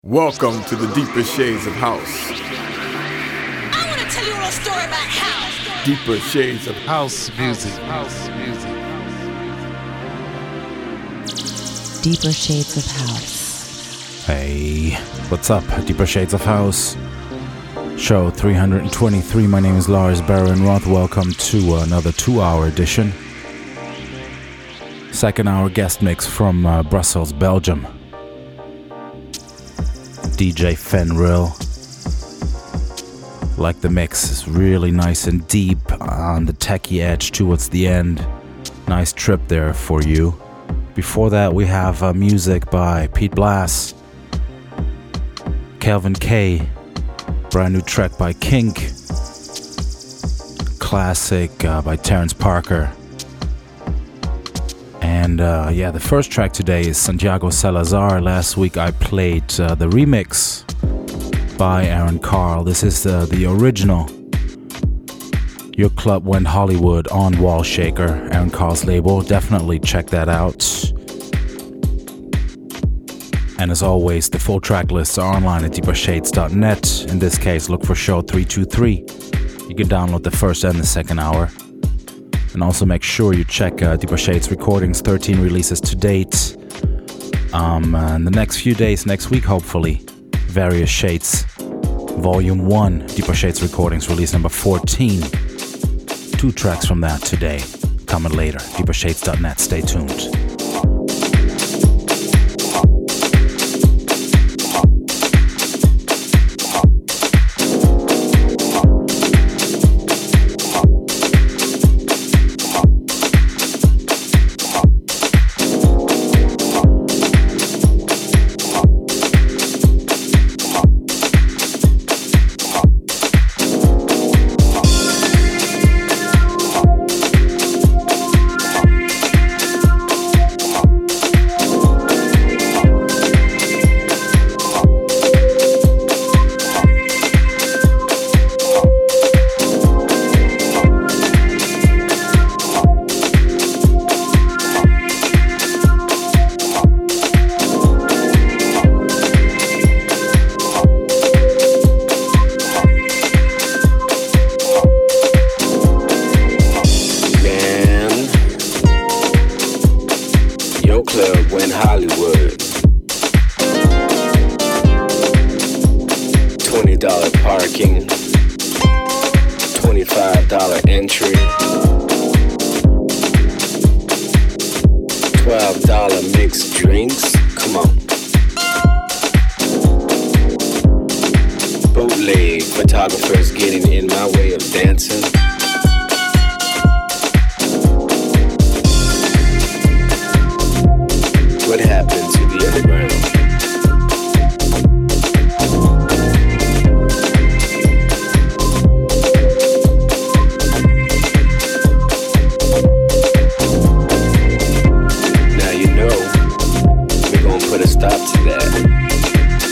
Welcome to the deeper shades of house. I want to tell you a little story about house. Deeper shades of House music. House music. Deeper Shades of House. Hey, what's up, Deeper Shades of House? Show 323. My name is Lars Baron Roth. Welcome to another 2-hour edition. Second hour guest mix from Brussels, Belgium. DJ Fenril. Like the mix, it's really nice and deep on the techie edge towards the end. Nice trip there for you. Before that, we have music by Pete Blass, Calvin K, brand new track by Kink, classic by Terrence Parker. And the first track today is Santiago Salazar. Last week I played the remix by Aaron Carl. This is the original. Your Club Went Hollywood on Wall Shaker, Aaron Carl's label. Definitely check that out. And as always, the full track lists are online at deepershades.net. In this case, look for show 323. You can download the first and the second hour. And also make sure you check Deeper Shades recordings, 13 releases to date. In the next few days, next week hopefully, Various Shades, Volume 1, Deeper Shades recordings, release number 14. 2 tracks from that today, coming later, deepershades.net, stay tuned.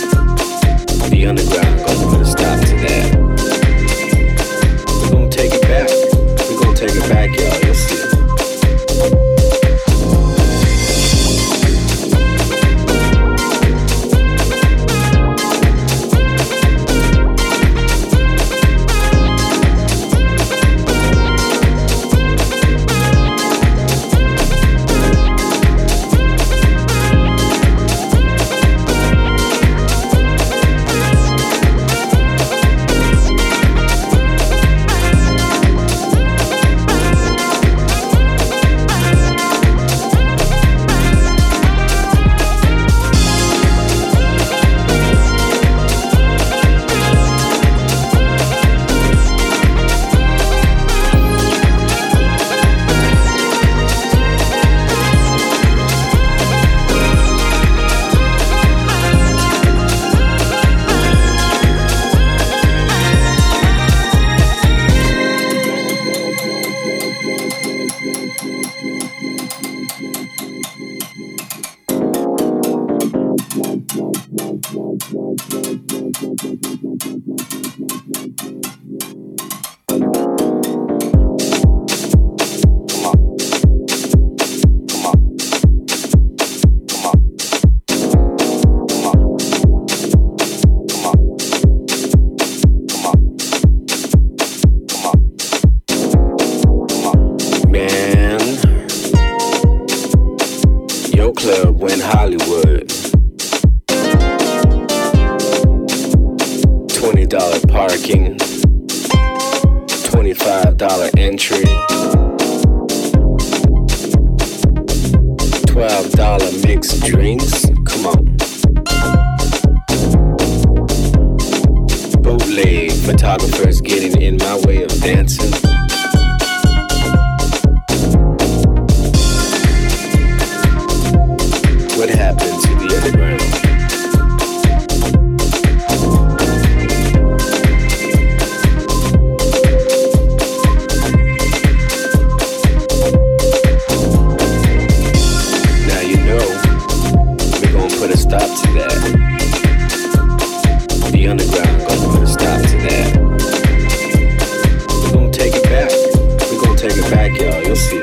Take it back. parking, $25 entry, $12 mixed drinks. Come on. Bootleg photographers getting in my way of dancing. What happened to the underground? Now you know we're gonna put a stop to that. The underground gonna put a stop to that. We're gonna take it back. We're gonna take it back, y'all. You'll see it.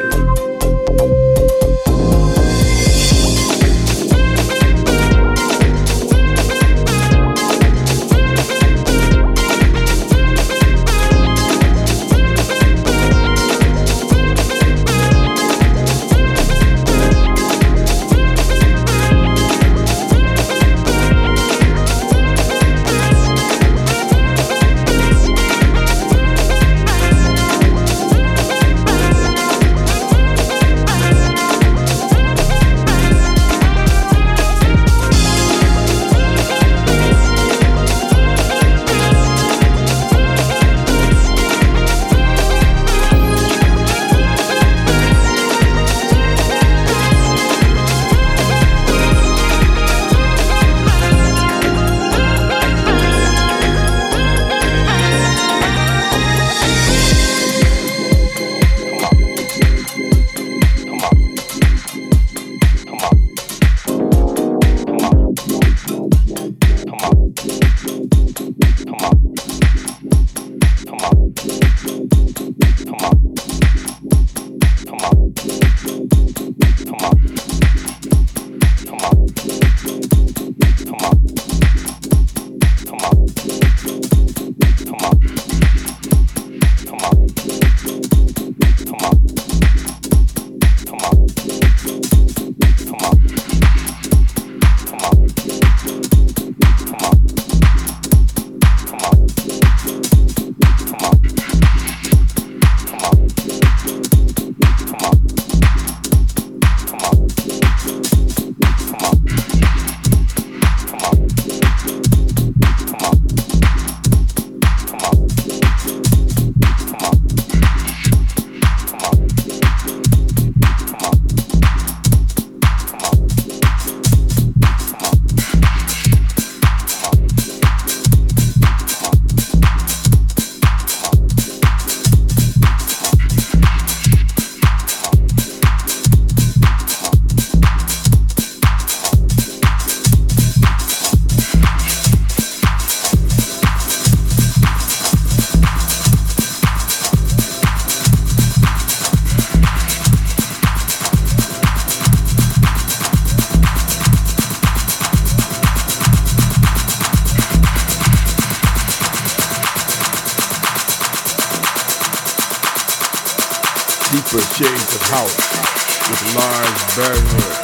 Deeper Shades of House with Lars Bernhardt.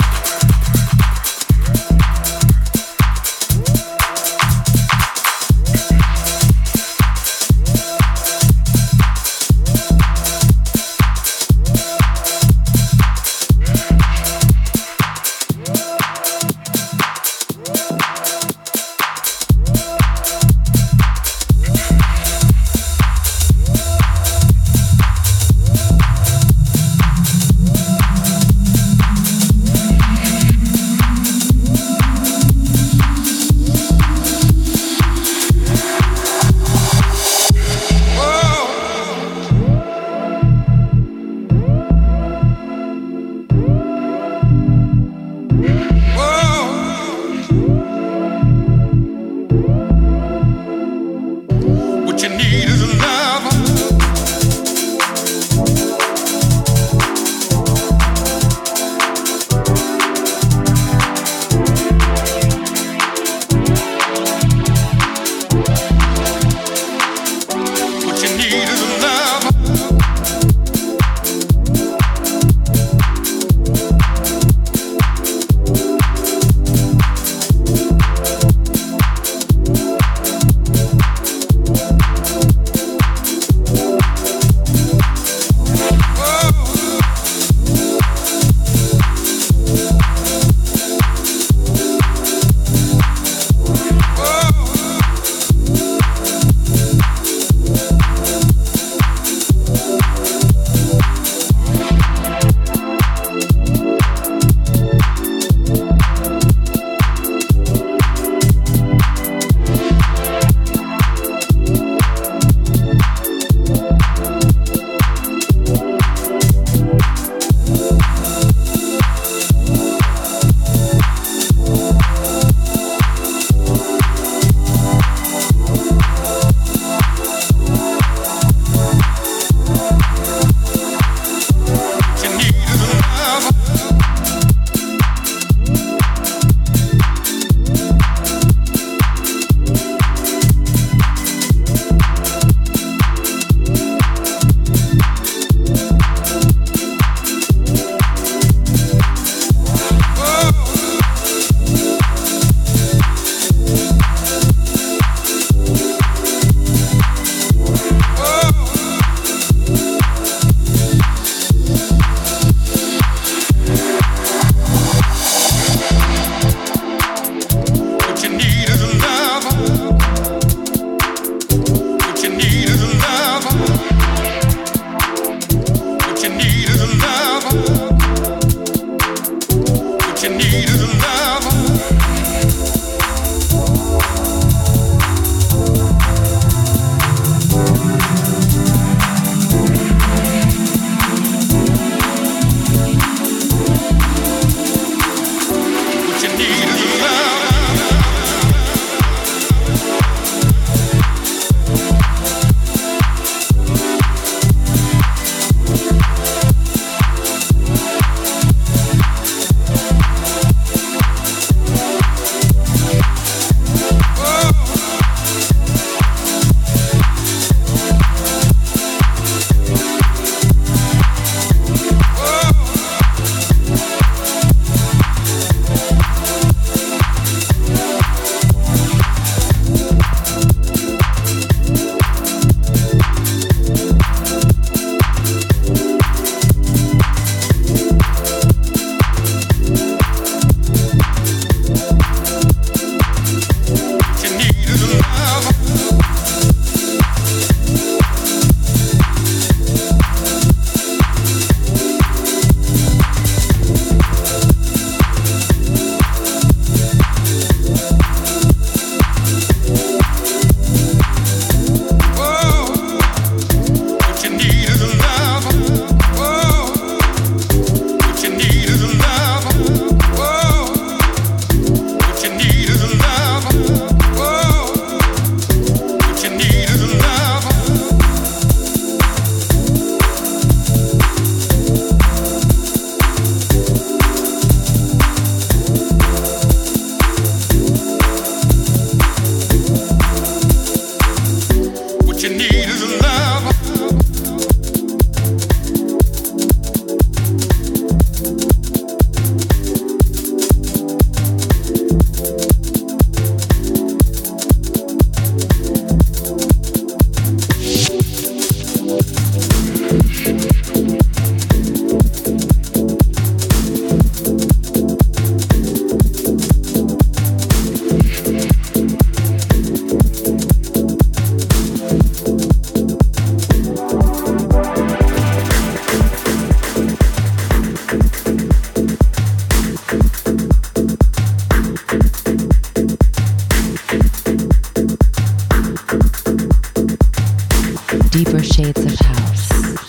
Deeper shades of house.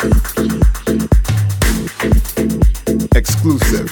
Exclusive.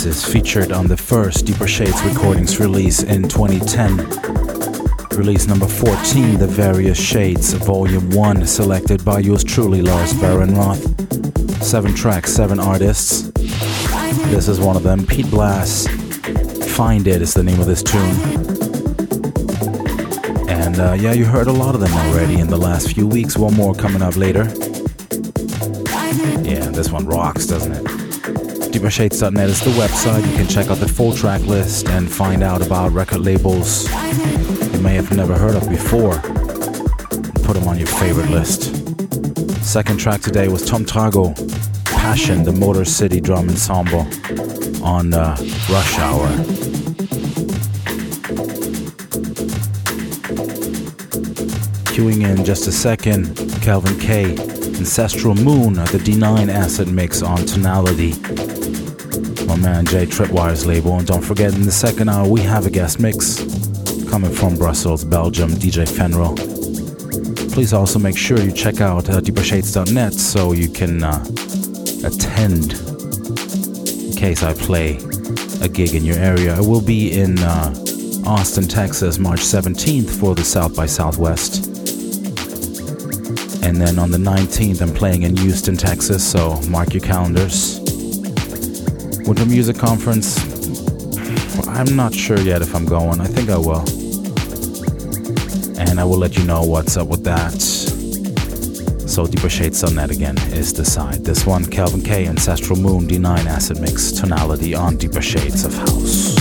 This is featured on the first Deeper Shades Recordings release in 2010. Release number 14, The Various Shades, Volume 1, selected by yours truly, Lars Barenroth. 7 tracks, 7 artists. This is one of them, Pete Blas. Find It is the name of this tune. And yeah, you heard a lot of them already in the last few weeks. One more coming up later. Yeah, this one rocks, doesn't it? DeeperShades.net is the website. You can check out the full track list and find out about record labels you may have never heard of before. Put them on your favorite list. Second track today was Tom Trago, Passion, the Motor City Drum Ensemble on Rush Hour. Queuing in just a second, Calvin K, Ancestral Moon, the D9 acid mix on Tonality. My man Jay Tripwire's label. And don't forget, in the second hour we have a guest mix coming from Brussels, Belgium, DJ Fenro. Please also make sure you check out DeeperShades.net so you can attend in case I play a gig in your area. I will be in Austin, Texas, March 17th for the South by Southwest. And then on the 19th I'm playing in Houston, Texas, so mark your calendars. Winter Music Conference, well, I'm not sure yet if I'm going. I think I will. And I will let you know what's up with that. So DeeperShades.net again is the site. This one, Calvin K, Ancestral Moon, D9 Acid Mix, Tonality on Deeper Shades of House.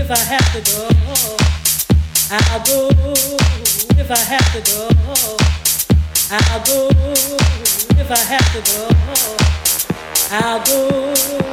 if I have to go, I'll go. If I have to go, I'll go. If I have to go, I'll go.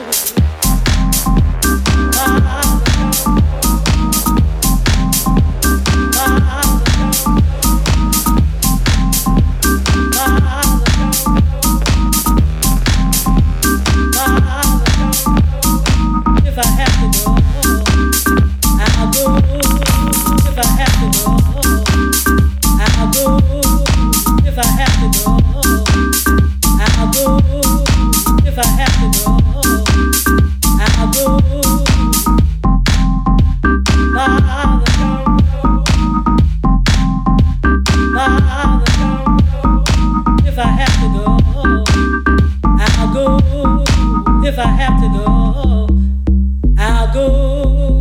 If I have to go, I'll go. If I have to go, I'll go. If I have to go, I'll go. If I have to go, I'll go. If I have to go, I'll go. If I have to go, I'll go.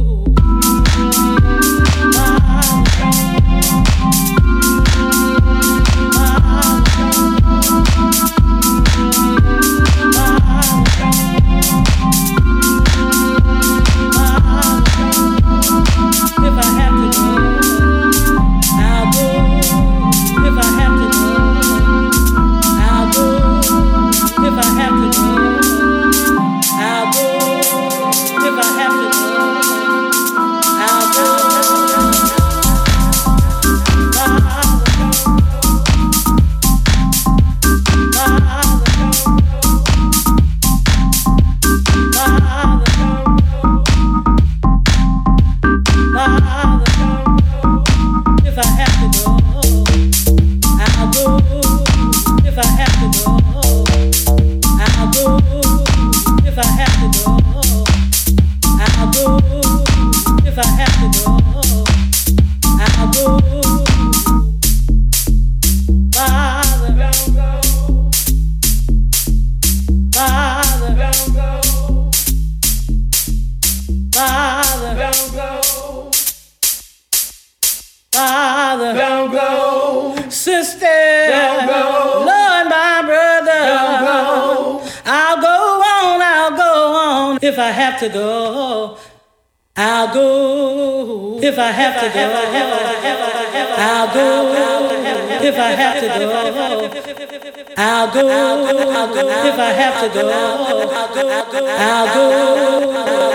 If I have to go, I'll go. If I have to go, I'll go. If I have to go, I'll go. If I have to go, I'll go.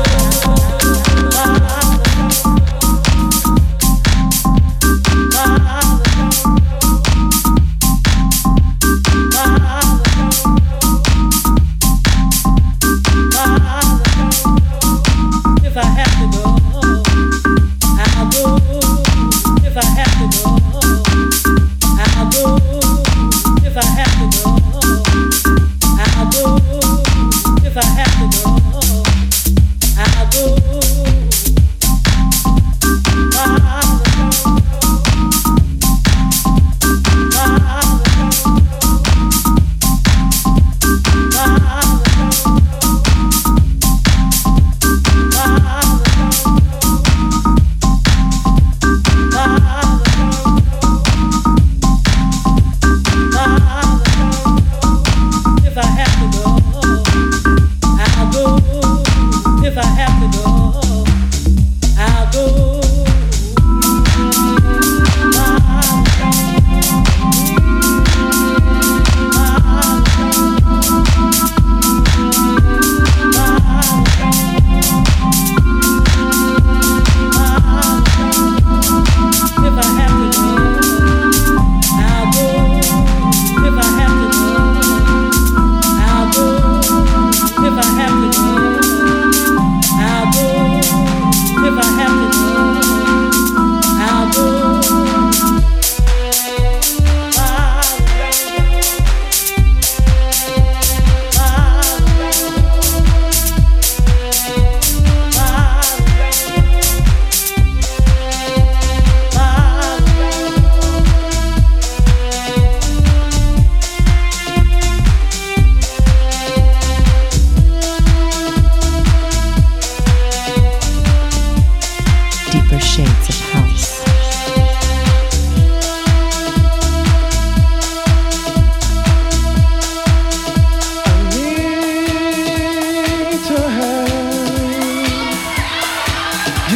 If I have to go, I'll go. If I have to go, I'll go. If I have to go, I'll go. If I have to go,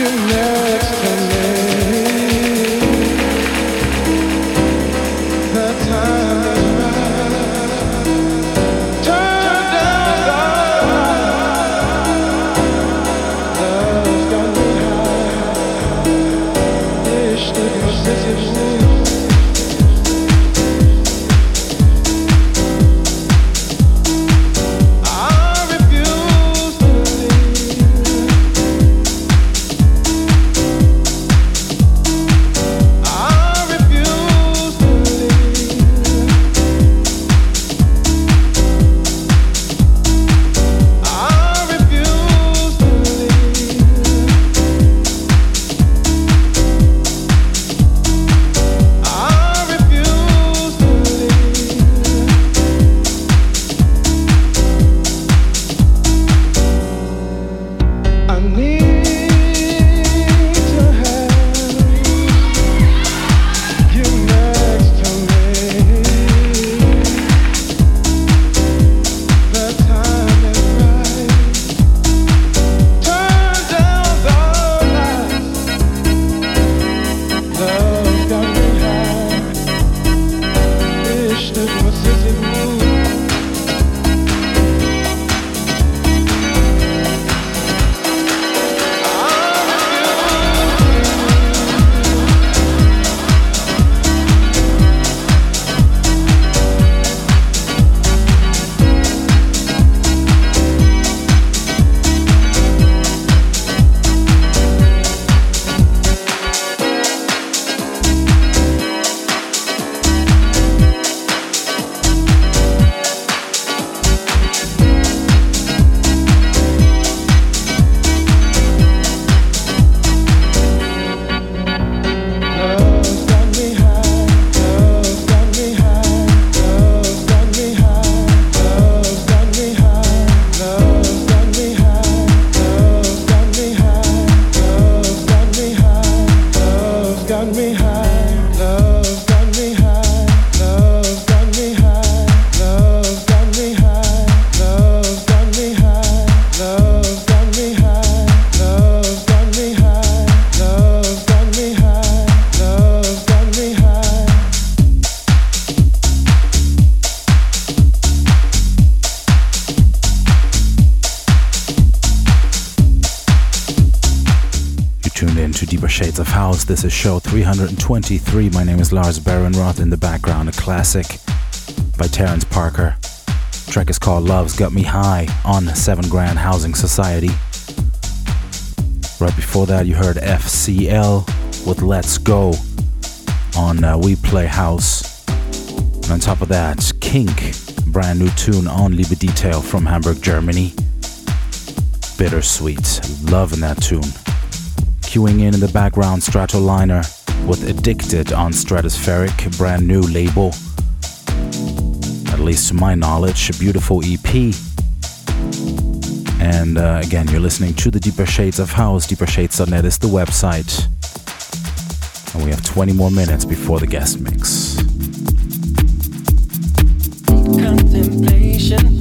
Shades of House. This is show 323. My name is Lars Behrenroth. In the background, a classic by Terence Parker. The track is called Love's Got Me High on 7 Grand Housing Society. Right before that, you heard FCL with Let's Go on We Play House. And on top of that, Kink, brand new tune on Liebe Detail from Hamburg, Germany. Bittersweet. Loving that tune. Queuing in the background, Stratoliner with Addicted on Stratospheric, brand new label. At least to my knowledge, a beautiful EP. And again, you're listening to the Deeper Shades of House. DeeperShades.net is the website. And we have 20 more minutes before the guest mix. Contemplation.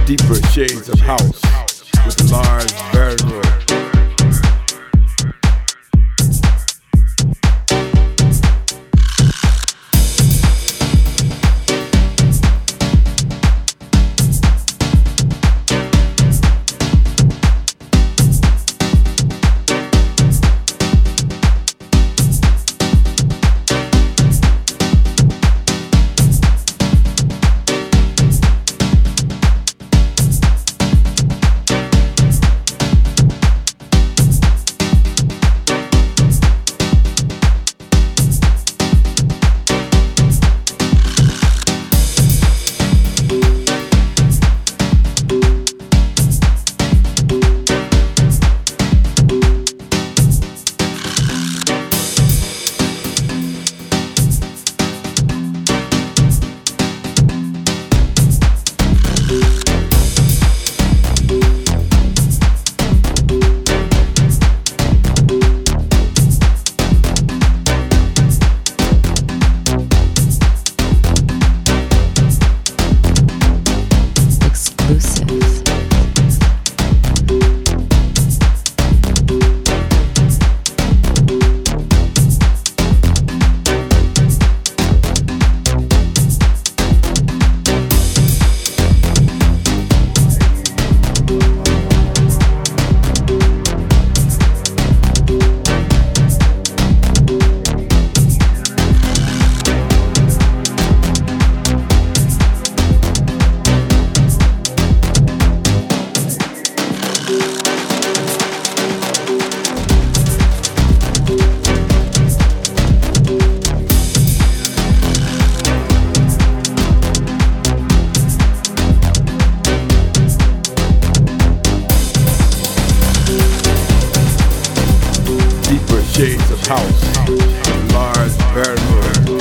Deeper Shades of House with Lars Bernroyd. Shades of House, Lars Bernroyd.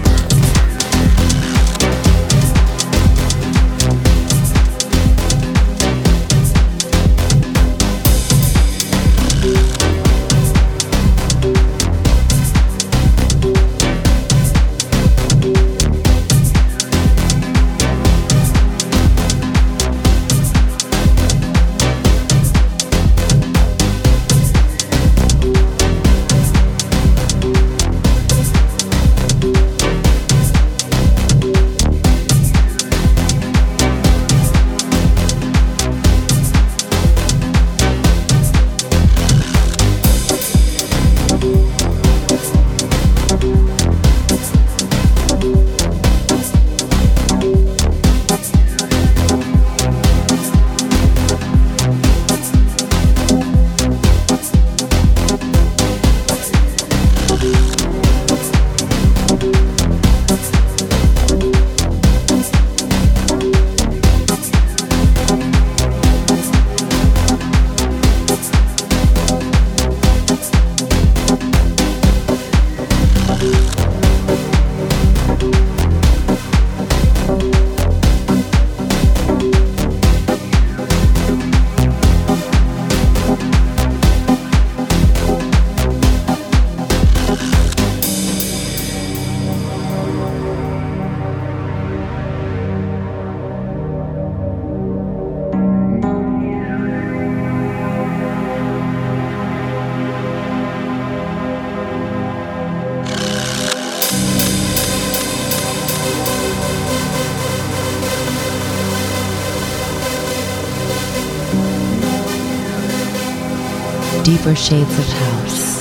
Deeper Shades of House.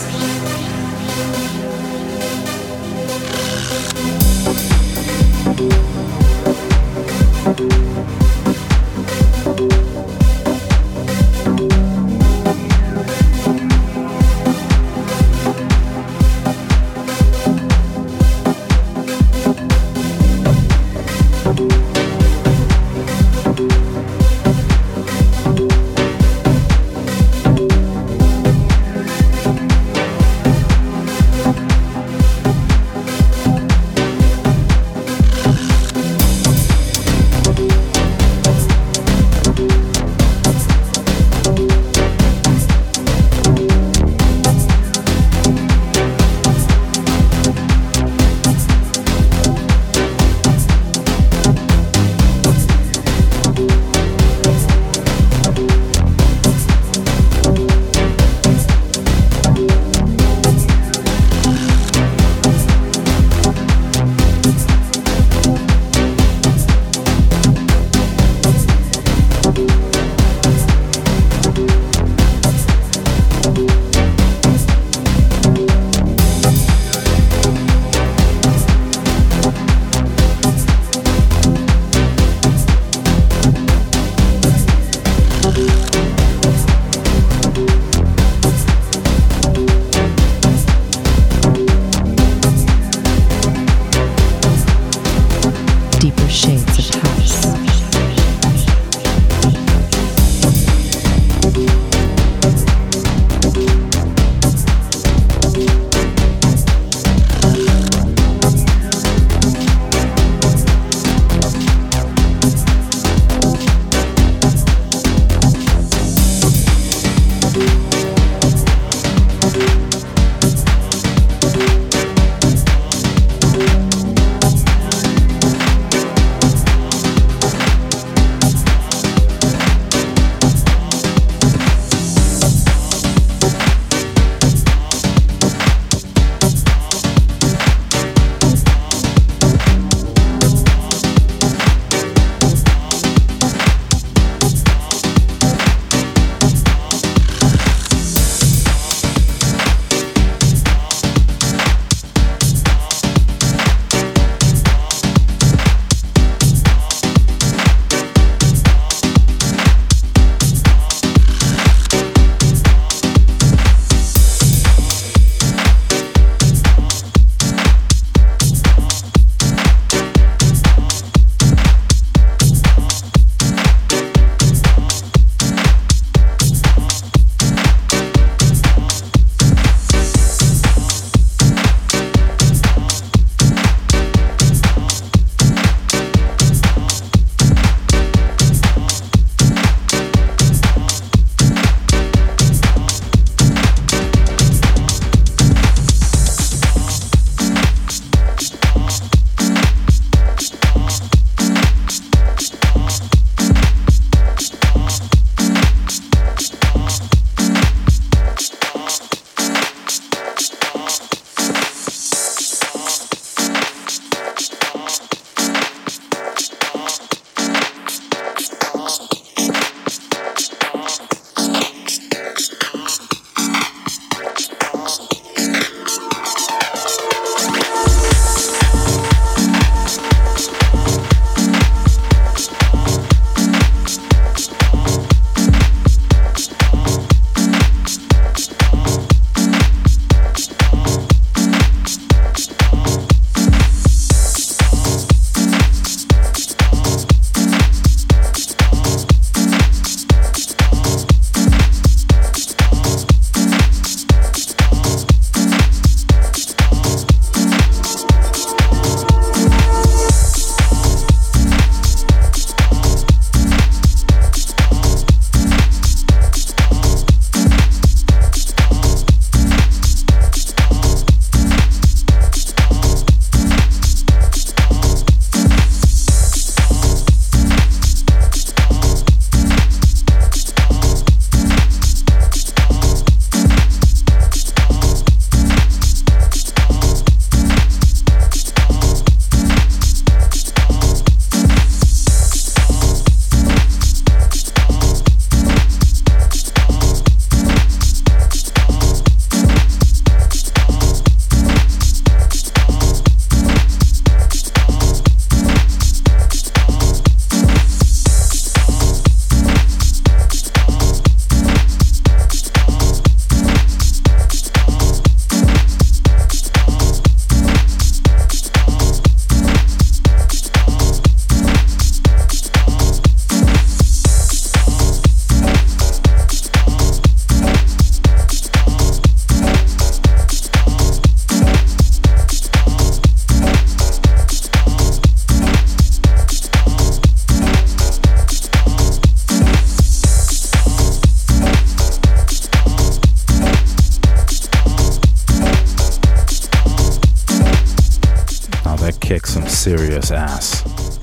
serious ass.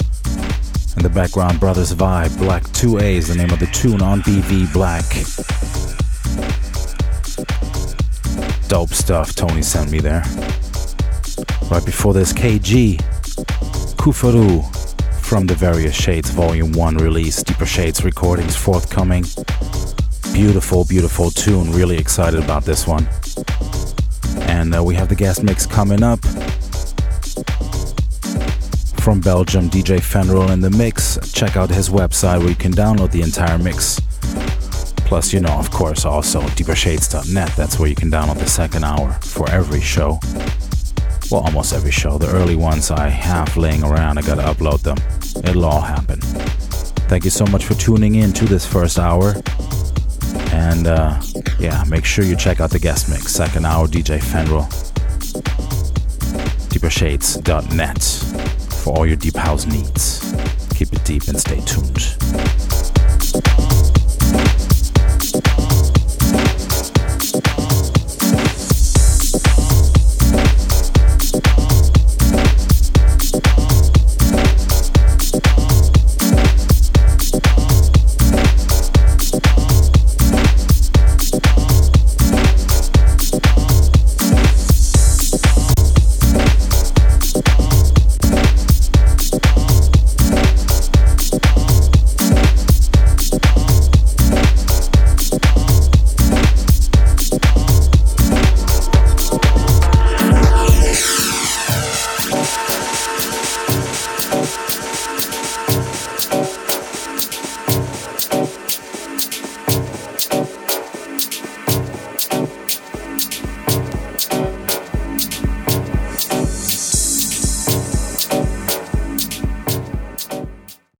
In the background, Brothers Vibe, Black 2A is the name of the tune on BV Black. Dope stuff Tony sent me there. Right before this, KG, Kufaru, from the Various Shades Volume 1 release, Deeper Shades recordings forthcoming. Beautiful, beautiful tune, really excited about this one. And we have the guest mix coming up. From Belgium, DJ Fenril in the mix. Check out his website where you can download the entire mix. Plus, you know, of course, also deepershades.net. That's where you can download the second hour for every show. Well, almost every show. The early ones I have laying around, I gotta upload them. It'll all happen. Thank you so much for tuning in to this first hour. And yeah, make sure you check out the guest mix, second hour, DJ Fenril. deepershades.net for all your deep house needs. Keep it deep and stay tuned.